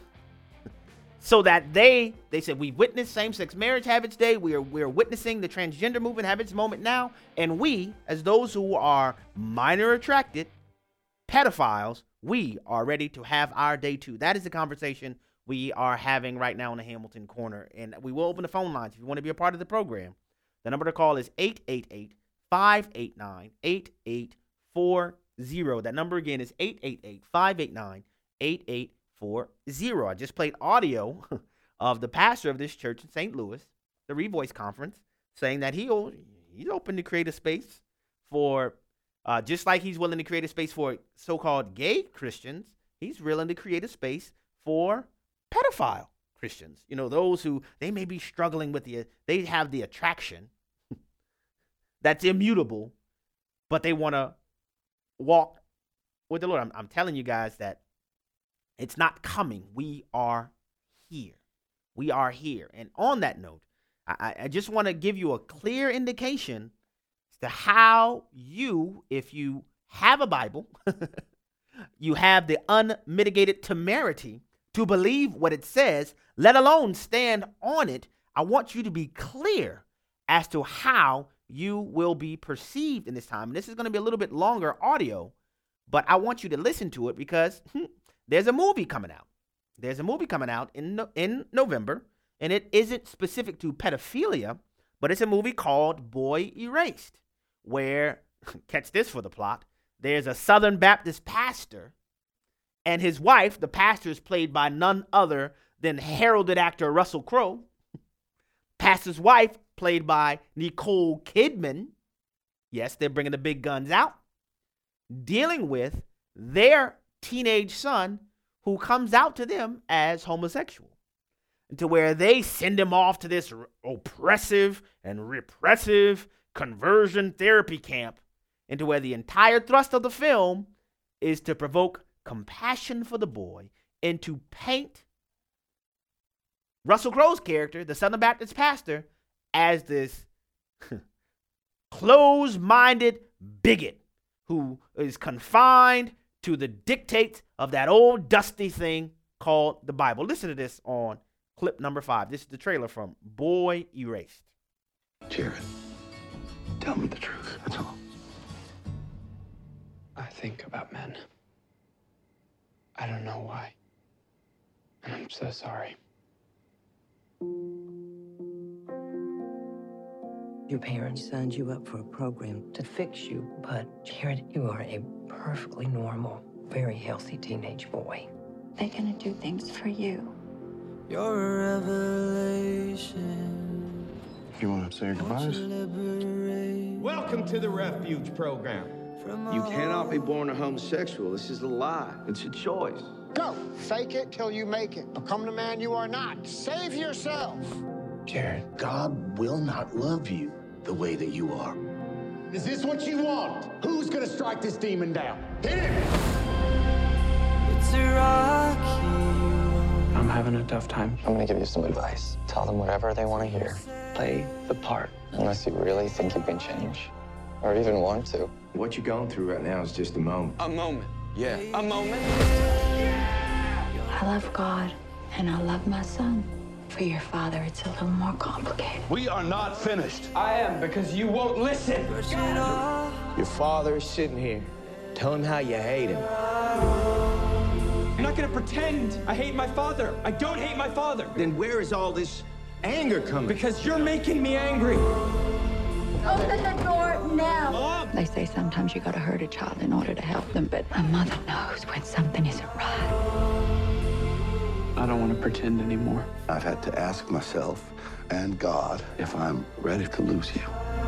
Speaker 6: So that they, they said, we witnessed same-sex marriage have its day, we are, we are witnessing the transgender movement have its moment now, and we, as those who are minor attracted, pedophiles, we are ready to have our day too. That is the conversation we are having right now in the Hamilton Corner. And we will open the phone lines if you want to be a part of the program. The number to call is eight eight eight, five eight nine, eight eight four zero. That number again is eight eight eight, five eight nine, eight eight four zero. I just played audio of the pastor of this church in Saint Louis, the Revoice Conference, saying that he'll, he's open to create a space for Uh, just like he's willing to create a space for so-called gay Christians, he's willing to create a space for pedophile Christians. You know, those who, they may be struggling with the, they have the attraction that's immutable, but they want to walk with the Lord. I'm, I'm telling you guys that It's not coming. We are here. We are here. And on that note, I, I just want to give you a clear indication as to how you, if you have a Bible, you have the unmitigated temerity to believe what it says, let alone stand on it. I want you to be clear as to how you will be perceived in this time. And this is going to be a little bit longer audio, but I want you to listen to it because hmm, there's a movie coming out. There's a movie coming out in no- in November, and it isn't specific to pedophilia, but it's a movie called Boy Erased, where, catch this for the plot, there's a Southern Baptist pastor and his wife. The pastor is played by none other than heralded actor Russell Crowe. Pastor's wife, played by Nicole Kidman. Yes, they're bringing the big guns out. Dealing with their teenage son who comes out to them as homosexual. To where they send him off to this oppressive and repressive conversion therapy camp. Into where the entire thrust of the film is to provoke compassion for the boy and to paint Russell Crowe's character, the Southern Baptist pastor, as this closed-minded bigot who is confined to the dictates of that old dusty thing called the Bible. Listen to this on clip number five. This is the trailer from Boy Erased.
Speaker 20: Jared, tell me the truth. That's all.
Speaker 21: I think about men. I don't know why. And I'm so sorry.
Speaker 22: Your parents signed you up for a program to fix you, but Jared, you are a perfectly normal, very healthy teenage boy.
Speaker 23: They're gonna do things for you.
Speaker 24: You're a revelation.
Speaker 20: You want to say your goodbyes?
Speaker 25: Welcome to the Refuge Program. You cannot be born a homosexual. This is a lie. It's a choice.
Speaker 26: Go. Fake it till you make it. Become the man you are not. Save yourself.
Speaker 20: Jared, God will not love you the way that you are.
Speaker 26: Is this what you want? Who's gonna strike this demon down? Hit him!
Speaker 21: It's a rocky road. I'm having a tough time.
Speaker 27: I'm gonna give you some advice. Tell them whatever they want to hear. Play the part. Unless you really think you can change. Or even want to.
Speaker 25: What you're going through right now is just a moment.
Speaker 27: A moment.
Speaker 25: Yeah.
Speaker 27: A moment.
Speaker 23: I love God, and I love my son. For your father, it's a little more complicated.
Speaker 25: We are not finished. I am, because you won't listen. Your father is sitting here. Tell him how you hate him.
Speaker 21: I'm not gonna pretend I hate my father. I don't hate my father.
Speaker 25: Then where is all this anger coming?
Speaker 21: Because you're making me angry.
Speaker 23: Open the door now. Mom. They say sometimes you gotta hurt a child in order to help them, but a mother knows when something isn't right.
Speaker 21: I don't want to pretend anymore.
Speaker 20: I've had to ask myself and God if I'm ready to lose you.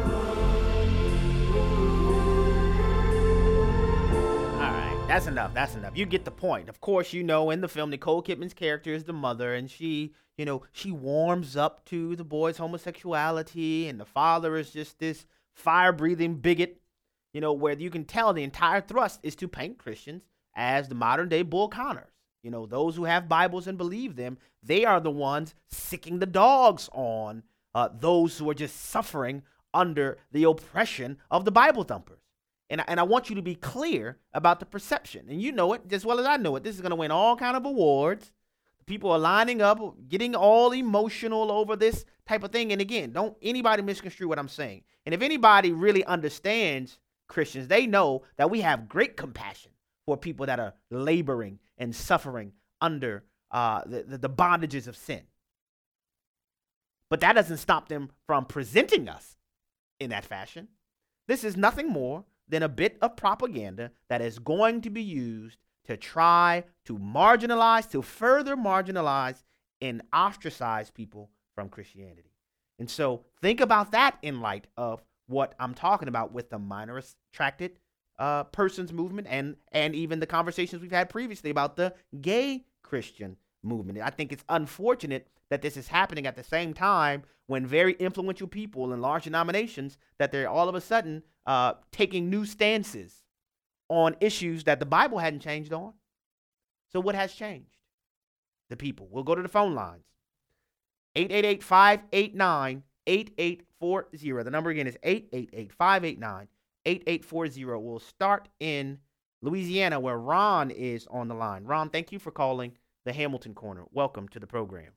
Speaker 6: All right, that's enough. That's enough. You get the point. Of course, you know, in the film, Nicole Kidman's character is the mother, and she, you know, she warms up to the boy's homosexuality, and the father is just this fire-breathing bigot, you know, where you can tell the entire thrust is to paint Christians as the modern-day Bull Connors. You know, those who have Bibles and believe them, they are the ones sicking the dogs on uh, those who are just suffering under the oppression of the Bible thumpers. And, and I want you to be clear about the perception. And you know it as well as I know it. This is going to win all kind of awards. People are lining up, getting all emotional over this type of thing. And again, don't anybody misconstrue what I'm saying. And if anybody really understands Christians, they know that we have great compassion for people that are laboring and suffering under uh, the, the, the bondages of sin. But that doesn't stop them from presenting us in that fashion. This is nothing more than a bit of propaganda that is going to be used to try to marginalize, to further marginalize and ostracize people from Christianity. And so think about that in light of what I'm talking about with the minor attracted uh, persons movement and, and even the conversations we've had previously about the gay Christian movement. I think it's unfortunate that this is happening at the same time when very influential people in large denominations, that they're all of a sudden uh, taking new stances on issues that the Bible hadn't changed on. So what has changed? The people. We'll go to the phone lines. eight eight eight, five eight nine, eight eight four zero. The number again is eight eight eight, five eight nine, eight eight four zero. We'll start in Louisiana, where Ron is on the line. Ron, thank you for calling the Hamilton Corner. Welcome to the program.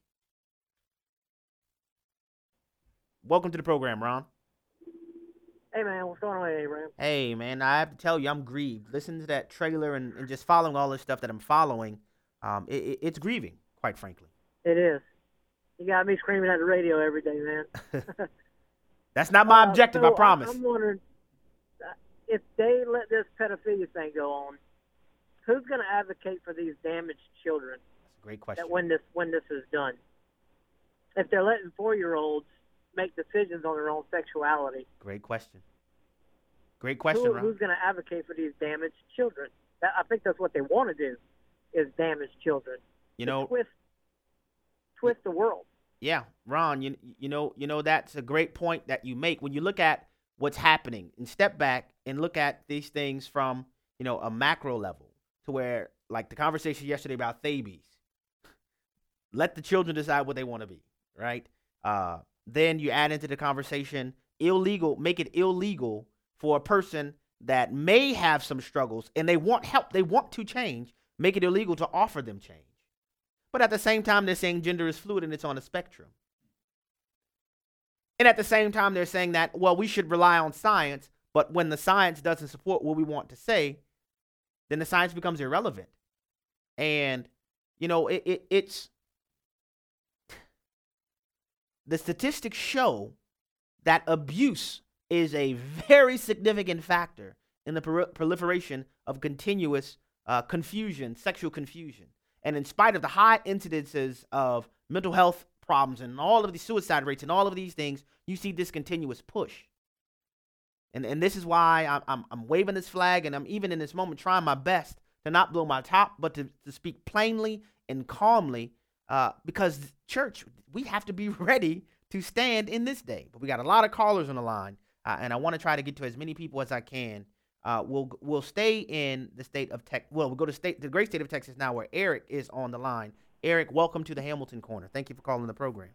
Speaker 6: Welcome to the program, Ron.
Speaker 1: Hey, man, what's going on, Abraham?
Speaker 6: Hey, man, I have to tell you, I'm grieved. Listening to that trailer and, and just following all this stuff that I'm following, um, it, it, it's grieving, quite frankly.
Speaker 1: It is. You got me screaming at the radio every day, man.
Speaker 6: That's not my
Speaker 1: uh,
Speaker 6: objective,
Speaker 1: so
Speaker 6: I promise.
Speaker 1: I'm wondering, uh, if they let this pedophilia thing go on, who's going to advocate for these damaged children?
Speaker 6: That's a great question.
Speaker 1: That when this when this is done, if they're letting four-year-olds make decisions on their own sexuality,
Speaker 6: Great question. Great question,
Speaker 1: who,
Speaker 6: Ron.
Speaker 1: who's going to advocate for these damaged children? That, I think that's what they want to do, is damage children.
Speaker 6: You know,
Speaker 1: twist, twist the world.
Speaker 6: Yeah, Ron, you you know you know that's a great point that you make. When you look at what's happening and step back and look at these things from, you know, a macro level, to where, like the conversation yesterday about Thebes, let the children decide what they want to be, right? Uh, then you add into the conversation illegal, make it illegal for a person that may have some struggles and they want help, they want to change, make it illegal to offer them change. But at the same time, they're saying gender is fluid and it's on a spectrum. And at the same time, they're saying that, well, we should rely on science, but when the science doesn't support what we want to say, then the science becomes irrelevant. And, you know, it, it it's, the statistics show that abuse is a very significant factor in the pro- proliferation of continuous uh, confusion, sexual confusion. And in spite of the high incidences of mental health problems and all of the suicide rates and all of these things, you see this continuous push. And and this is why I'm, I'm, I'm waving this flag, and I'm even in this moment trying my best to not blow my top, but to, to speak plainly and calmly, uh, because church, we have to be ready to stand in this day. But we got a lot of callers on the line, uh, and I want to try to get to as many people as I can. Uh, we'll we'll stay in the state of Texas. Well, we'll go to state the great state of Texas now, where Eric is on the line. Eric, welcome to the Hamilton Corner. Thank you for calling the program.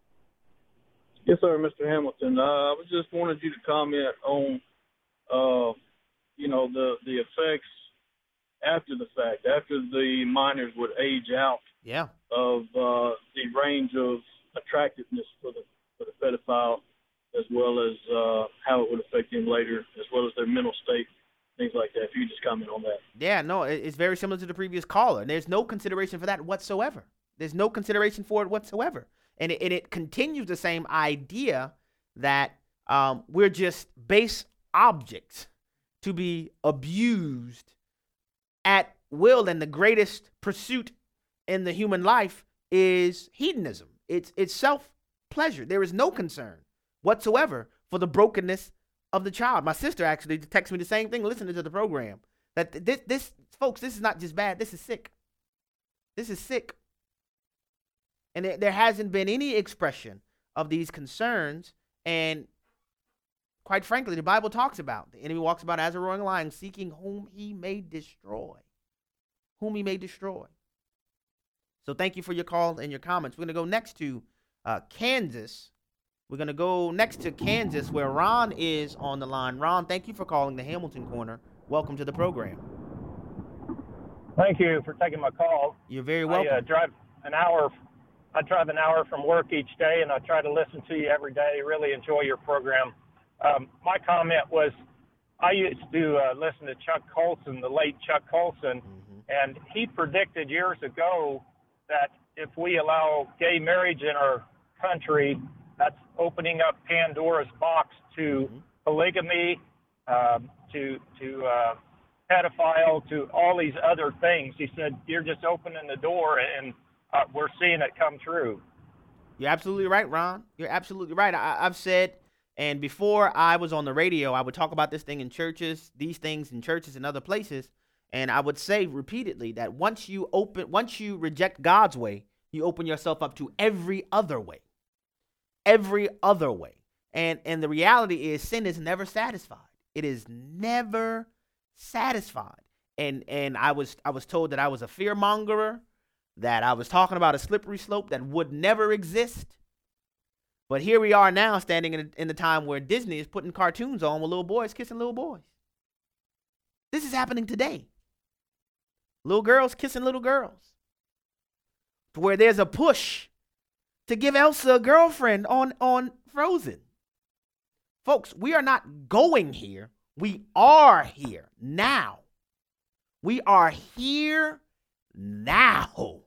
Speaker 3: Yes, sir, Mister Hamilton. Uh, I just wanted you to comment on, uh, you know, the the effects after the fact, after the minors would age out.
Speaker 6: Yeah.
Speaker 3: Of uh, the range of attractiveness for the for the pedophile, as well as uh, how it would affect them later, as well as their mental state, things like that. If you just comment on that.
Speaker 6: Yeah, no, it's very similar to the previous caller. And there's no consideration for that whatsoever. There's no consideration for it whatsoever. And it, and it continues the same idea that um, we're just base objects to be abused at will. And the greatest pursuit in the human life is hedonism. It's, it's self-pleasure. There is no concern whatsoever for the brokenness of the child. My sister actually texted me the same thing listening to the program. That this, this, folks, this is not just bad. This is sick. This is sick. And there, there hasn't been any expression of these concerns. And quite frankly, the Bible talks about, the enemy walks about as a roaring lion, seeking whom he may destroy. Whom he may destroy. So thank you for your call and your comments. We're going to go next to uh, Kansas. We're going to go next to Kansas, where Ron is on the line. Ron, thank you for calling the Hamilton Corner. Welcome to the program.
Speaker 4: Thank you for taking my call.
Speaker 6: You're very welcome.
Speaker 4: I uh, drive an hour. I drive an hour from work each day, and I try to listen to you every day. Really enjoy your program. Um, my comment was, I used to uh, listen to Chuck Colson, the late Chuck Colson, mm-hmm. and he predicted years ago that if we allow gay marriage in our country, that's opening up Pandora's box to mm-hmm. polygamy, um, to to uh, pedophile, to all these other things. He said, you're just opening the door, and uh, we're seeing it come true.
Speaker 6: You're absolutely right, Ron. You're absolutely right. I, I've said, and before I was on the radio, I would talk about this thing in churches, these things in churches and other places, and I would say repeatedly that once you open, once you reject God's way, you open yourself up to every other way. Every other way. And and the reality is sin is never satisfied. It is never satisfied. and and I was I was told that I was a fearmongerer, that I was talking about a slippery slope that would never exist. But here we are now, standing in, in the time where Disney is putting cartoons on with little boys kissing little boys. This is happening today. Little girls kissing little girls. To where there's a push to give Elsa a girlfriend on, on Frozen. Folks, we are not going here. We are here now. We are here now.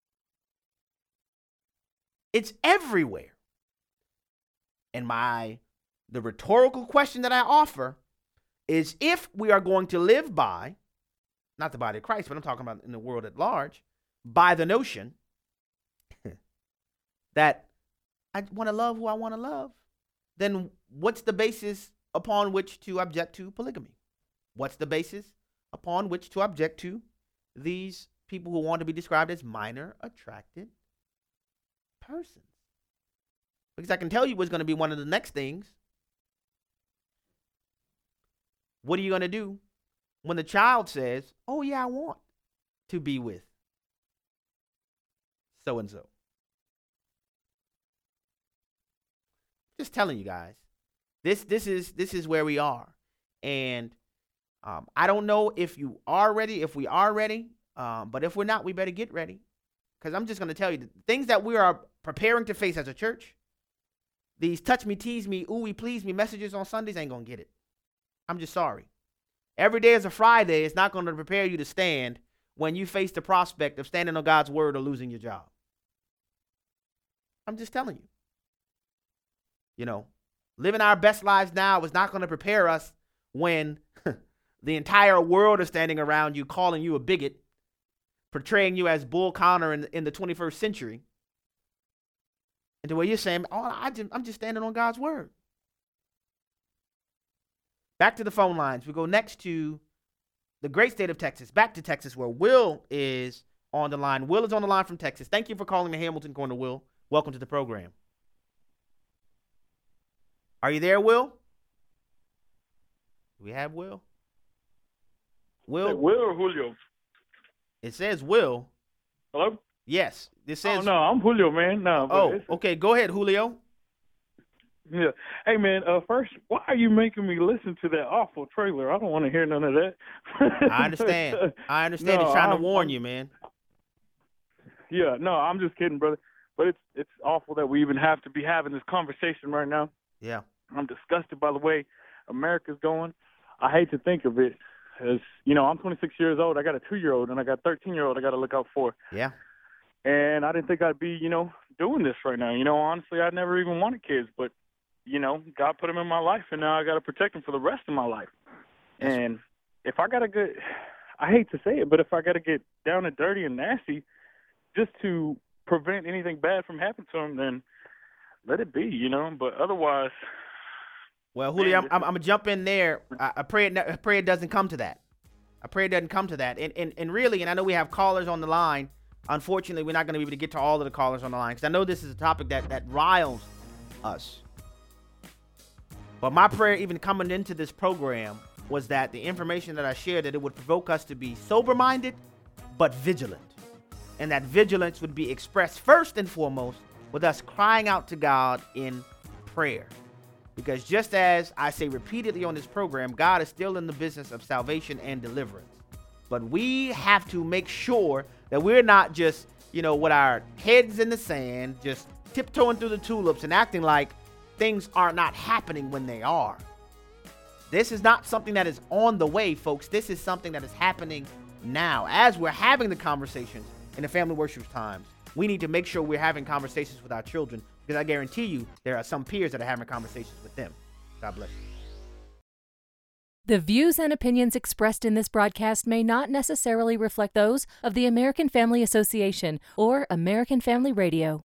Speaker 6: It's everywhere. And my the rhetorical question that I offer is, if we are going to live by, not the body of Christ, but I'm talking about in the world at large, by the notion that I want to love who I want to love, then what's the basis upon which to object to polygamy? What's the basis upon which to object to these people who want to be described as minor attracted persons? Because I can tell you what's going to be one of the next things. What are you going to do when the child says, oh, yeah, I want to be with so-and-so? Just telling you guys, this this is this is where we are. And um, I don't know if you are ready, if we are ready, um, but if we're not, we better get ready. Because I'm just going to tell you, the things that we are preparing to face as a church, these touch me, tease me, ooh, we please me messages on Sundays ain't going to get it. I'm just sorry. Every day is a Friday. It's not going to prepare you to stand when you face the prospect of standing on God's word or losing your job. I'm just telling you. You know, living our best lives now is not going to prepare us when the entire world is standing around you, calling you a bigot, portraying you as Bull Connor in, in the twenty-first century. And the way you're saying, oh, I just, I'm just standing on God's word. Back to the phone lines. We go next to the great state of Texas. Back to Texas, where Will is on the line. Will is on the line from Texas. Thank you for calling the Hamilton Corner, Will. Welcome to the program. Are you there, Will? Do we have Will? Will?
Speaker 5: Hey, Will or Julio?
Speaker 6: It says Will.
Speaker 5: Hello?
Speaker 6: Yes. This says.
Speaker 5: Oh, no, I'm Julio, man. No.
Speaker 6: Oh, okay. Go ahead, Julio.
Speaker 5: Yeah. Hey, man, uh, first, why are you making me listen to that awful trailer? I don't want to hear none of that.
Speaker 6: I understand. I understand.
Speaker 5: No,
Speaker 6: He's trying
Speaker 5: I'm,
Speaker 6: to warn
Speaker 5: I'm,
Speaker 6: you, man.
Speaker 5: Yeah, no, I'm just kidding, brother. But it's it's awful that we even have to be having this conversation right now.
Speaker 6: Yeah.
Speaker 5: I'm disgusted by the way America's going. I hate to think of it as, you know, I'm twenty-six years old. I got a two-year-old, and I got a thirteen-year-old I got to look out for.
Speaker 6: Yeah.
Speaker 5: And I didn't think I'd be, you know, doing this right now. You know, honestly, I never even wanted kids. But, you know, God put them in my life, and now I got to protect them for the rest of my life. Yes. And if I got to get, I hate to say it, but if I got to get down and dirty and nasty just to prevent anything bad from happening to them, then let it be, you know. But otherwise...
Speaker 6: Well, Julio, I'm, I'm, I'm going to jump in there. I, I, pray it, I pray it doesn't come to that. I pray it doesn't come to that. And, and, and really, and I know we have callers on the line. Unfortunately, we're not going to be able to get to all of the callers on the line because I know this is a topic that, that riles us. But my prayer even coming into this program was that the information that I shared, that it would provoke us to be sober-minded but vigilant. And that vigilance would be expressed first and foremost with us crying out to God in prayer. Because just as I say repeatedly on this program, God is still in the business of salvation and deliverance. But we have to make sure that we're not just, you know, with our heads in the sand, just tiptoeing through the tulips and acting like things are not happening when they are. This is not something that is on the way, folks. This is something that is happening now. As we're having the conversations in the family worship times, we need to make sure we're having conversations with our children, because I guarantee you there are some peers that are having conversations with them. God bless you.
Speaker 7: The views and opinions expressed in this broadcast may not necessarily reflect those of the American Family Association or American Family Radio.